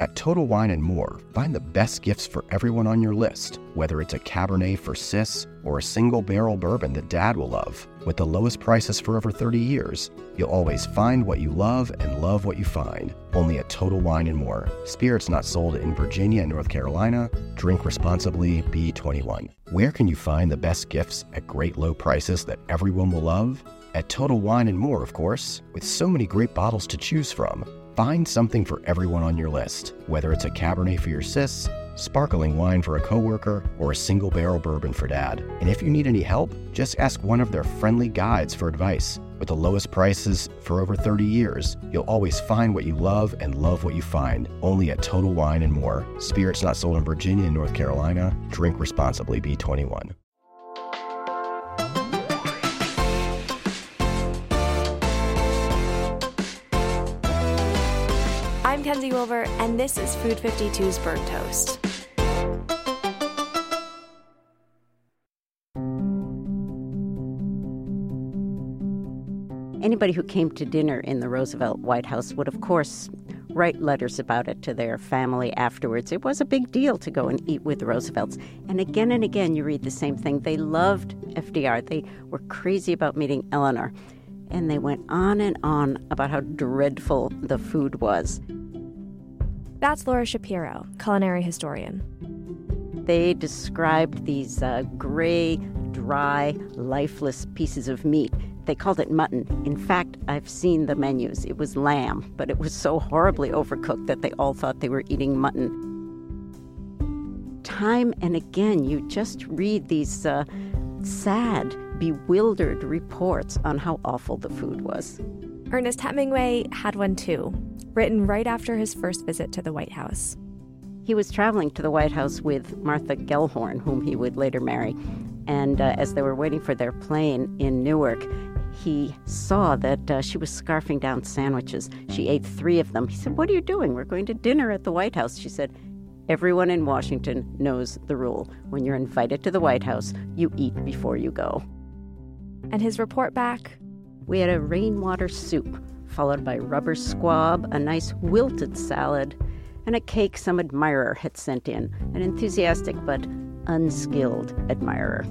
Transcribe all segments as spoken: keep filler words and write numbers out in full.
At Total Wine and More, find the best gifts for everyone on your list, whether it's a Cabernet for Sis or a single barrel bourbon that Dad will love. With the lowest prices for over thirty years, you'll always find what you love and love what you find. Only at Total Wine and More. Spirits not sold in Virginia and North Carolina. Drink responsibly. B twenty-one. Where can you find the best gifts at great low prices that everyone will love? At Total Wine and More, of course. With so many great bottles to choose from, find something for everyone on your list, whether it's a Cabernet for your sis, sparkling wine for a coworker, or a single barrel bourbon for Dad. And if you need any help, just ask one of their friendly guides for advice. With the lowest prices for over thirty years, you'll always find what you love and love what you find. Only at Total Wine and More. Spirits not sold in Virginia and North Carolina. Drink responsibly. B twenty-one. I'm Kenzie Wilbur, and this is Food fifty-two's Burnt Toast. Anybody who came to dinner in the Roosevelt White House would, of course, write letters about it to their family afterwards. It was a big deal to go and eat with the Roosevelts. And again and again, you read the same thing. They loved F D R. They were crazy about meeting Eleanor. And they went on and on about how dreadful the food was. That's Laura Shapiro, culinary historian. They described these uh, gray, dry, lifeless pieces of meat. They called it mutton. In fact, I've seen the menus. It was lamb, but it was so horribly overcooked that they all thought they were eating mutton. Time and again, you just read these uh, sad, bewildered reports on how awful the food was. Ernest Hemingway had one too, written right after his first visit to the White House. He was traveling to the White House with Martha Gellhorn, whom he would later marry. And uh, as they were waiting for their plane in Newark, he saw that uh, she was scarfing down sandwiches. She ate three of them. He said, "What are you doing? We're going to dinner at the White House." She said, "Everyone in Washington knows the rule. When you're invited to the White House, you eat before you go." And his report back? We had a rainwater soup, followed by rubber squab, a nice wilted salad, and a cake some admirer had sent in, an enthusiastic but unskilled admirer.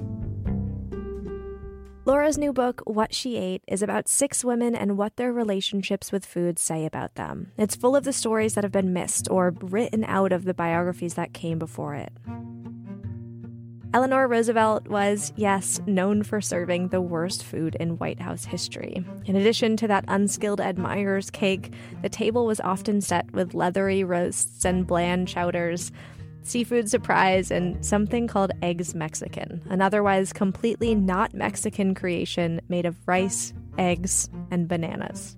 Laura's new book, What She Ate, is about six women and what their relationships with food say about them. It's full of the stories that have been missed or written out of the biographies that came before it. Eleanor Roosevelt was, yes, known for serving the worst food in White House history. In addition to that unskilled admirer's cake, the table was often set with leathery roasts and bland chowders, seafood surprise, and something called eggs Mexican, an otherwise completely not Mexican creation made of rice, eggs, and bananas.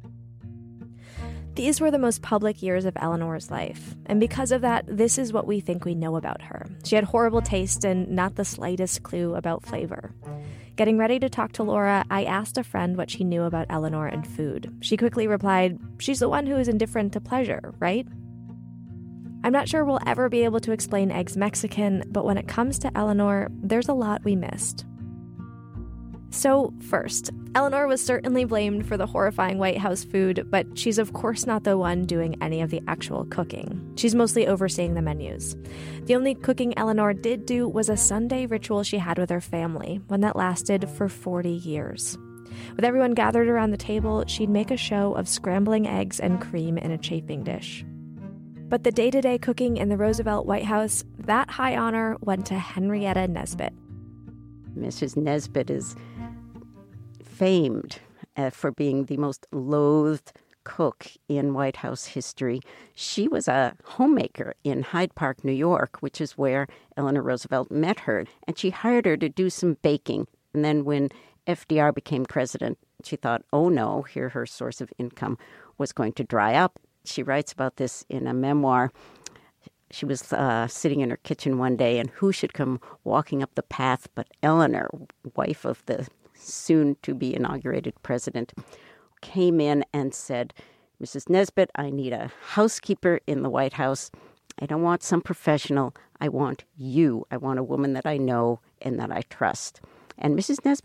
These were the most public years of Eleanor's life, and because of that, this is what we think we know about her. She had horrible taste and not the slightest clue about flavor. Getting ready to talk to Laura, I asked a friend what she knew about Eleanor and food. She quickly replied, "She's the one who is indifferent to pleasure, right?" I'm not sure we'll ever be able to explain eggs Mexican, but when it comes to Eleanor, there's a lot we missed. So, first, Eleanor was certainly blamed for the horrifying White House food, but she's of course not the one doing any of the actual cooking. She's mostly overseeing the menus. The only cooking Eleanor did do was a Sunday ritual she had with her family, one that lasted for forty years. With everyone gathered around the table, she'd make a show of scrambling eggs and cream in a chafing dish. But the day-to-day cooking in the Roosevelt White House, that high honor went to Henrietta Nesbitt. Missus Nesbitt is famed uh, for being the most loathed cook in White House history. She was a homemaker in Hyde Park, New York, which is where Eleanor Roosevelt met her. And she hired her to do some baking. And then when F D R became president, she thought, oh no, here her source of income was going to dry up. She writes about this in a memoir. She was uh, sitting in her kitchen one day, and who should come walking up the path but Eleanor, wife of the soon-to-be inaugurated president, came in and said, "Missus Nesbitt, I need a housekeeper in the White House. I don't want some professional. I want you. I want a woman that I know and that I trust." And Missus Nesbitt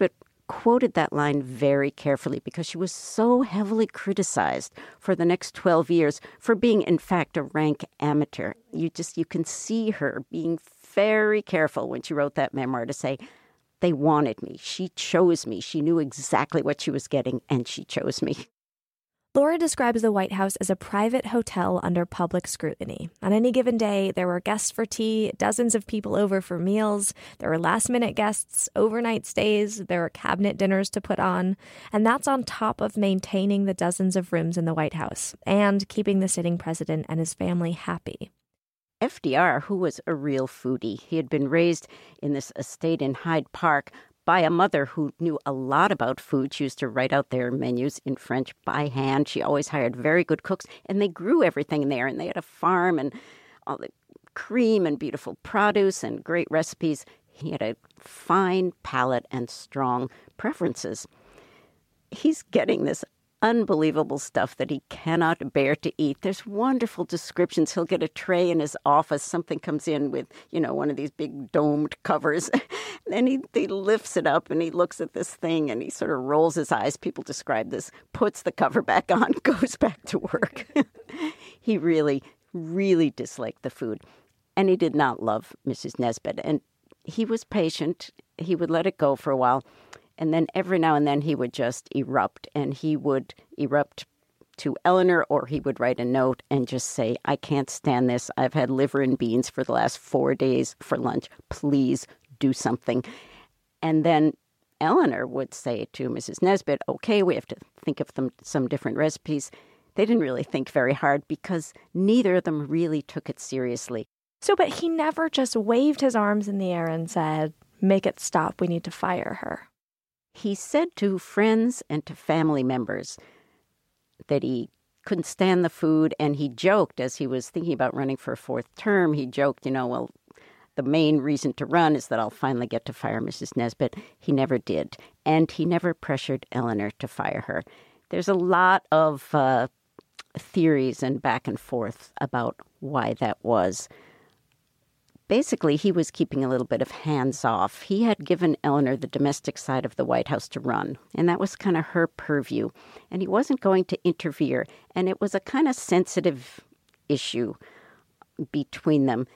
quoted that line very carefully because she was so heavily criticized for the next twelve years for being, in fact, a rank amateur. You just, you can see her being very careful when she wrote that memoir to say, they wanted me. She chose me. She knew exactly what she was getting, and she chose me. Laura describes the White House as a private hotel under public scrutiny. On any given day, there were guests for tea, dozens of people over for meals, there were last-minute guests, overnight stays, there were cabinet dinners to put on, and that's on top of maintaining the dozens of rooms in the White House and keeping the sitting president and his family happy. F D R, who was a real foodie, he had been raised in this estate in Hyde Park by a mother who knew a lot about food. She used to write out their menus in French by hand. She always hired very good cooks, and they grew everything there, and they had a farm and all the cream and beautiful produce and great recipes. He had a fine palate and strong preferences. He's getting this unbelievable stuff that he cannot bear to eat. There's wonderful descriptions. He'll get a tray in his office. Something comes in with, you know, one of these big domed covers. And he, he lifts it up and he looks at this thing and he sort of rolls his eyes. People describe this, puts the cover back on, goes back to work. He really, really disliked the food. And he did not love Missus Nesbit. And he was patient. He would let it go for a while. And then every now and then he would just erupt, and he would erupt to Eleanor, or he would write a note and just say, I can't stand this. I've had liver and beans for the last four days for lunch. Please do something. And then Eleanor would say to Missus Nesbit, okay, we have to think of them, some different recipes. They didn't really think very hard because neither of them really took it seriously. So, but he never just waved his arms in the air and said, make it stop, we need to fire her. He said to friends and to family members that he couldn't stand the food, and he joked as he was thinking about running for a fourth term. He joked, you know, well, the main reason to run is that I'll finally get to fire Missus Nesbit. He never did, and he never pressured Eleanor to fire her. There's a lot of uh, theories and back and forth about why that was. Basically, he was keeping a little bit of hands off. He had given Eleanor the domestic side of the White House to run, and that was kind of her purview. And he wasn't going to interfere, and it was a kind of sensitive issue between them.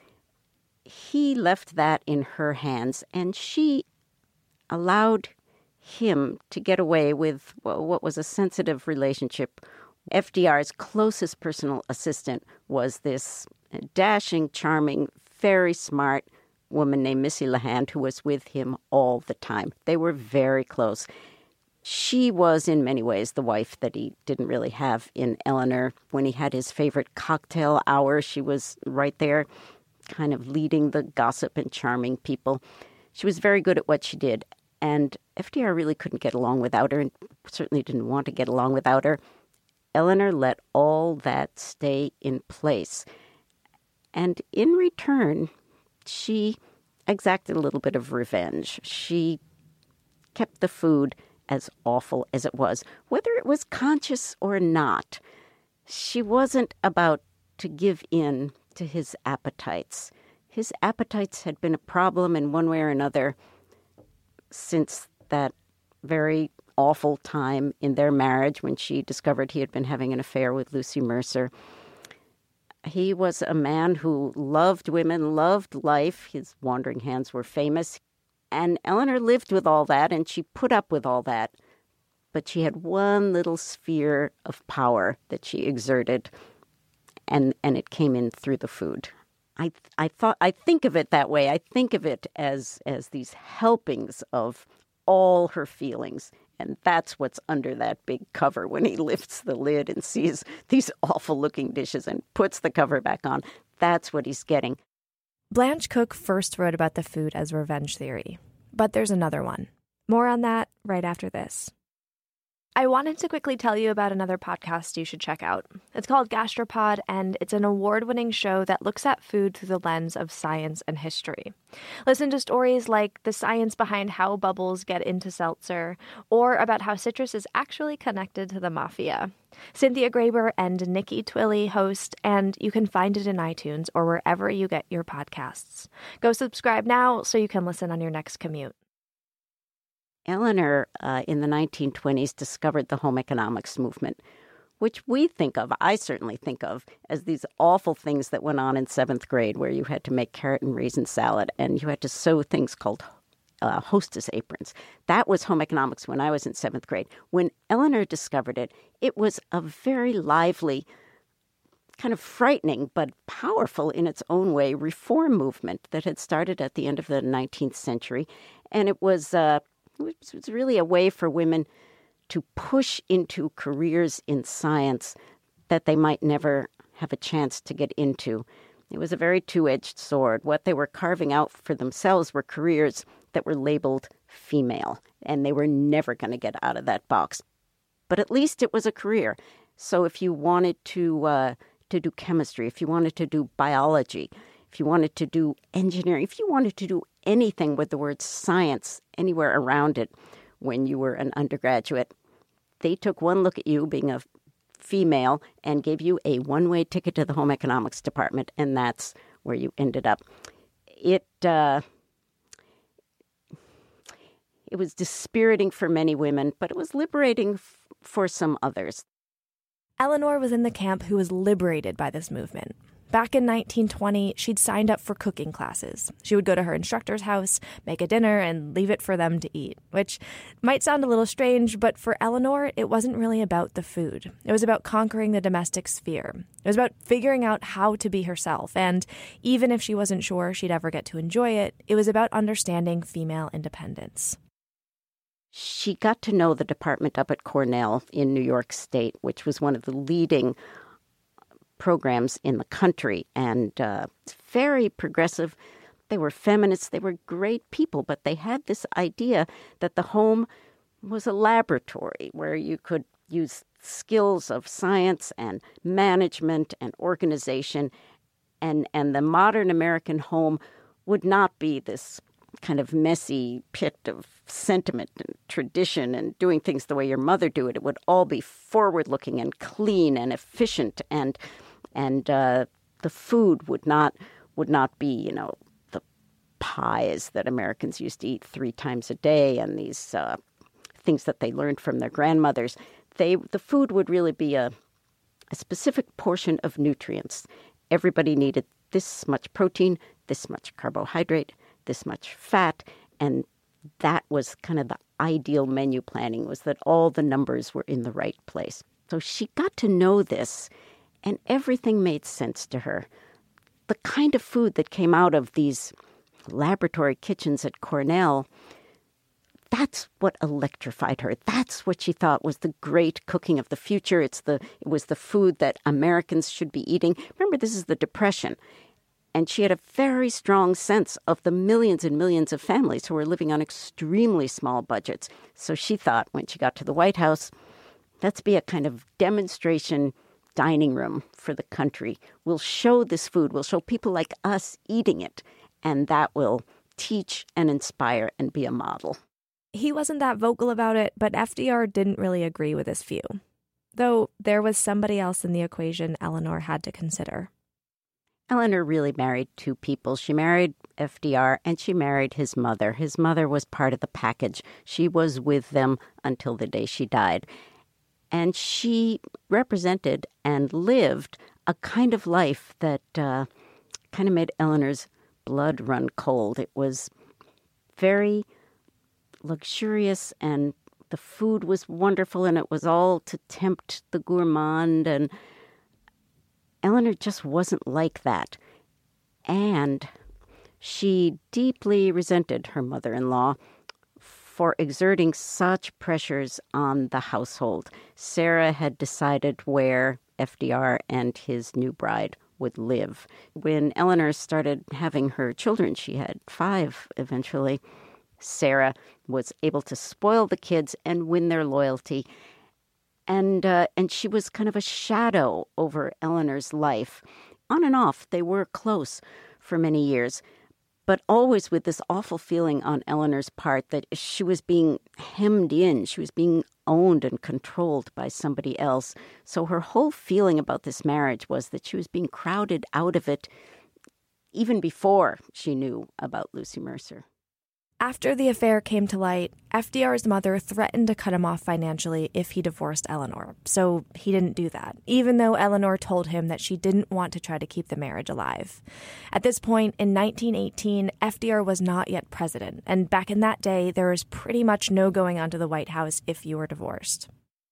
He left that in her hands, and she allowed him to get away with what was a sensitive relationship. F D R's closest personal assistant was this dashing, charming, very smart woman named Missy LeHand, who was with him all the time. They were very close. She was, in many ways, the wife that he didn't really have in Eleanor. When he had his favorite cocktail hour, she was right there, kind of leading the gossip and charming people. She was very good at what she did, and F D R really couldn't get along without her, and certainly didn't want to get along without her. Eleanor let all that stay in place. And in return, she exacted a little bit of revenge. She kept the food as awful as it was, whether it was conscious or not. She wasn't about to give in to his appetites. His appetites had been a problem in one way or another since that very awful time in their marriage when she discovered he had been having an affair with Lucy Mercer. He was a man who loved women, loved life. His wandering hands were famous. And Eleanor lived with all that, and she put up with all that. But she had one little sphere of power that she exerted, and, and it came in through the food. I I thought I think of it that way. I think of it as as these helpings of all her feelings. And that's what's under that big cover when he lifts the lid and sees these awful-looking dishes and puts the cover back on. That's what he's getting. Blanche Cook first wrote about the food as revenge theory. But there's another one. More on that right after this. I wanted to quickly tell you about another podcast you should check out. It's called Gastropod, and it's an award-winning show that looks at food through the lens of science and history. Listen to stories like the science behind how bubbles get into seltzer, or about how citrus is actually connected to the mafia. Cynthia Graber and Nikki Twilley host, and you can find it in iTunes or wherever you get your podcasts. Go subscribe now so you can listen on your next commute. Eleanor, uh, in the nineteen twenties, discovered the home economics movement, which we think of, I certainly think of, as these awful things that went on in seventh grade where you had to make carrot and raisin salad and you had to sew things called uh, hostess aprons. That was home economics when I was in seventh grade. When Eleanor discovered it, it was a very lively, kind of frightening but powerful in its own way reform movement that had started at the end of the nineteenth century. And it was, uh, it was really a way for women to push into careers in science that they might never have a chance to get into. It was a very two-edged sword. What they were carving out for themselves were careers that were labeled female, and they were never going to get out of that box. But at least it was a career. So if you wanted to uh, to do chemistry, if you wanted to do biology, if you wanted to do engineering, if you wanted to do anything with the word science anywhere around it when you were an undergraduate, they took one look at you being a female and gave you a one-way ticket to the home economics department, and that's where you ended up. It uh, it was dispiriting for many women, but it was liberating f- for some others. Eleanor was in the camp who was liberated by this movement. Back in nineteen twenty, she'd signed up for cooking classes. She would go to her instructor's house, make a dinner, and leave it for them to eat, which might sound a little strange, but for Eleanor, it wasn't really about the food. It was about conquering the domestic sphere. It was about figuring out how to be herself, and even if she wasn't sure she'd ever get to enjoy it, it was about understanding female independence. She got to know the department up at Cornell in New York State, which was one of the leading programs in the country, and uh, it's very progressive. They were feminists. They were great people, but they had this idea that the home was a laboratory where you could use skills of science and management and organization, and, and the modern American home would not be this kind of messy pit of sentiment and tradition and doing things the way your mother do it. It would all be forward-looking and clean and efficient, and and uh, the food would not would not be, you know, the pies that Americans used to eat three times a day and these uh, things that they learned from their grandmothers. They the food would really be a a specific portion of nutrients. Everybody needed this much protein, this much carbohydrate, this much fat, and that was kind of the ideal menu planning, was that all the numbers were in the right place. So she got to know this, and everything made sense to her. The kind of food that came out of these laboratory kitchens at Cornell, that's what electrified her. That's what she thought was the great cooking of the future. It's the it was the food that Americans should be eating. Remember, this is the Depression. And she had a very strong sense of the millions and millions of families who were living on extremely small budgets. So she thought when she got to the White House, let's be a kind of demonstration dining room for the country. We'll show this food. We'll show people like us eating it. And that will teach and inspire and be a model. He wasn't that vocal about it, but F D R didn't really agree with his view. Though there was somebody else in the equation Eleanor had to consider. Eleanor really married two people. She married F D R and she married his mother. His mother was part of the package. She was with them until the day she died. And she represented and lived a kind of life that uh, kind of made Eleanor's blood run cold. It was very luxurious, and the food was wonderful, and it was all to tempt the gourmand, and Eleanor just wasn't like that. And she deeply resented her mother-in-law for exerting such pressures on the household. Sarah had decided where F D R and his new bride would live. When Eleanor started having her children, she had five eventually, Sarah was able to spoil the kids and win their loyalty. And uh, and she was kind of a shadow over Eleanor's life. On and off, they were close for many years, but always with this awful feeling on Eleanor's part that she was being hemmed in. She was being owned and controlled by somebody else. So her whole feeling about this marriage was that she was being crowded out of it even before she knew about Lucy Mercer. After the affair came to light, F D R's mother threatened to cut him off financially if he divorced Eleanor, so he didn't do that, even though Eleanor told him that she didn't want to try to keep the marriage alive. At this point, in nineteen eighteen, F D R was not yet president, and back in that day, there was pretty much no going onto the White House if you were divorced.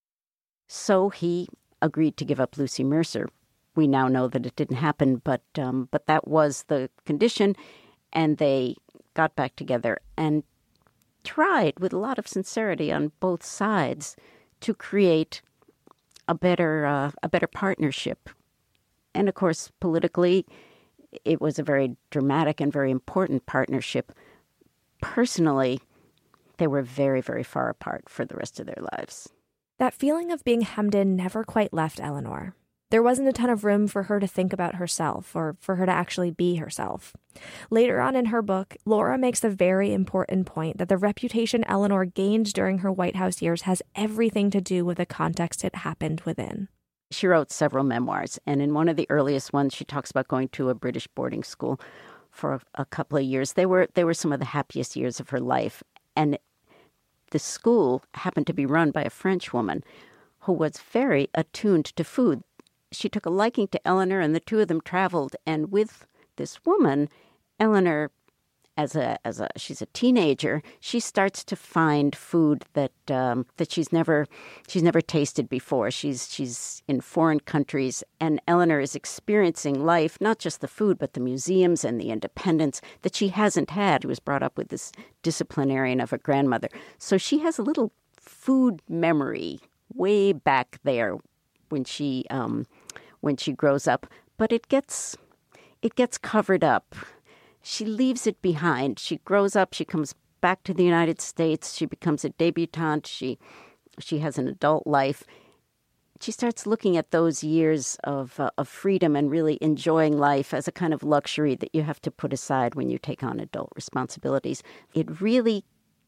So he agreed to give up Lucy Mercer. We now know that it didn't happen, but um, but that was the condition, and they got back together and tried with a lot of sincerity on both sides to create a better uh, a better partnership. And of course, politically, it was a very dramatic and very important partnership. Personally, they were very, very far apart for the rest of their lives. That feeling of being hemmed in never quite left Eleanor. There wasn't a ton of room for her to think about herself or for her to actually be herself. Later on in her book, Laura makes the very important point that the reputation Eleanor gained during her White House years has everything to do with the context it happened within. She wrote several memoirs, and in one of the earliest ones, she talks about going to a British boarding school for a, a couple of years. They were they were some of the happiest years of her life, and the school happened to be run by a French woman who was very attuned to food. She took a liking to Eleanor, and the two of them traveled. And with this woman, Eleanor, as a as a she's a teenager, she starts to find food that um, that she's never she's never tasted before. She's she's in foreign countries, and Eleanor is experiencing life, not just the food, but the museums and the independence that she hasn't had. She was brought up with this disciplinarian of a grandmother, so she has a little food memory way back there when she um, when she grows up, but it gets it gets covered up. She leaves it behind. She grows up. She comes back to the United States. She becomes a debutante. She she has an adult life. She starts looking at those years of uh, of freedom and really enjoying life as a kind of luxury that you have to put aside when you take on adult responsibilities. It really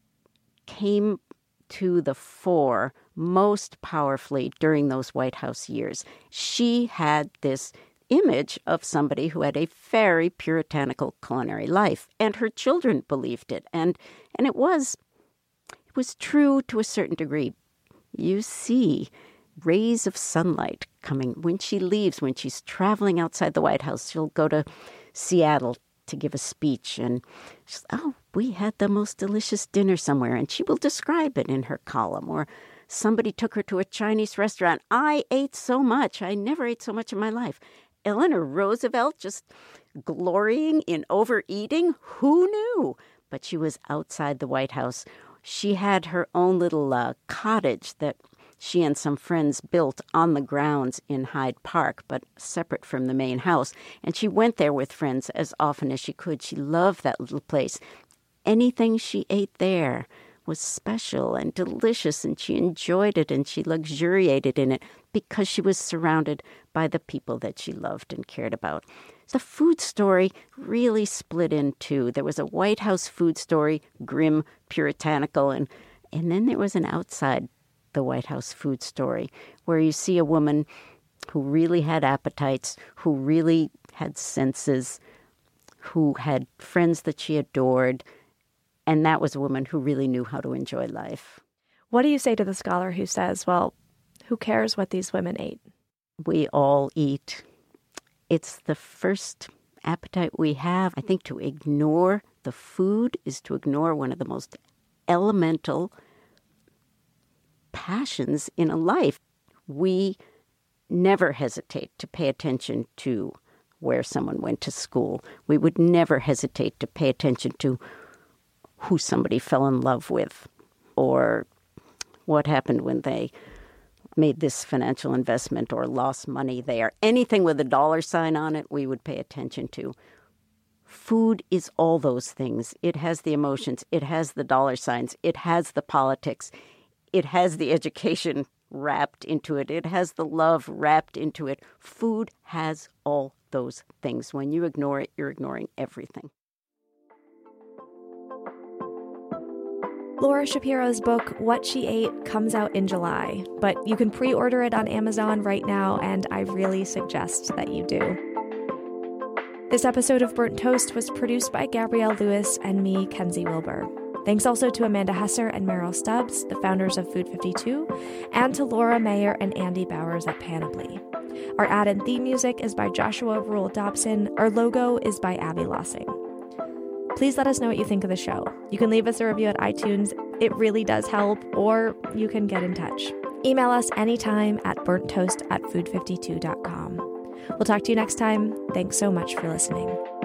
came to the fore most powerfully during those White House years. She had this image of somebody who had a very puritanical culinary life, and her children believed it. And and it was it was true to a certain degree. You see rays of sunlight coming when she leaves, when she's traveling outside the White House. She'll go to Seattle to give a speech, and she's, oh, we had the most delicious dinner somewhere, and she will describe it in her column. Or somebody took her to a Chinese restaurant. I ate so much. I never ate so much in my life. Eleanor Roosevelt just glorying in overeating. Who knew? But she was outside the White House. She had her own little uh, cottage that she and some friends built on the grounds in Hyde Park, but separate from the main house. And she went there with friends as often as she could. She loved that little place. Anything she ate there was special and delicious, and she enjoyed it, and she luxuriated in it because she was surrounded by the people that she loved and cared about. The food story really split in two. There was a White House food story, grim, puritanical, and, and then there was an outside the White House food story, where you see a woman who really had appetites, who really had senses, who had friends that she adored, and that was a woman who really knew how to enjoy life. What do you say to the scholar who says, well, who cares what these women ate? We all eat. It's the first appetite we have. I think to ignore the food is to ignore one of the most elemental passions in a life. We never hesitate to pay attention to where someone went to school. We would never hesitate to pay attention to who somebody fell in love with or what happened when they made this financial investment or lost money there. Anything with a dollar sign on it, we would pay attention to. Food is all those things. It has the emotions. It has the dollar signs. It has the politics. It has the education wrapped into it. It has the love wrapped into it. Food has all those things. When you ignore it, you're ignoring everything. Laura Shapiro's book, What She Ate, comes out in July, but you can pre-order it on Amazon right now, and I really suggest that you do. This episode of Burnt Toast was produced by Gabrielle Lewis and me, Kenzie Wilbur. Thanks also to Amanda Hesser and Meryl Stubbs, the founders of Food fifty-two, and to Laura Mayer and Andy Bowers at Panoply. Our ad and theme music is by Joshua Rule Dobson. Our logo is by Abby Lossing. Please let us know what you think of the show. You can leave us a review at iTunes. It really does help, or you can get in touch. Email us anytime at burnttoast at food fifty-two dot com. We'll talk to you next time. Thanks so much for listening.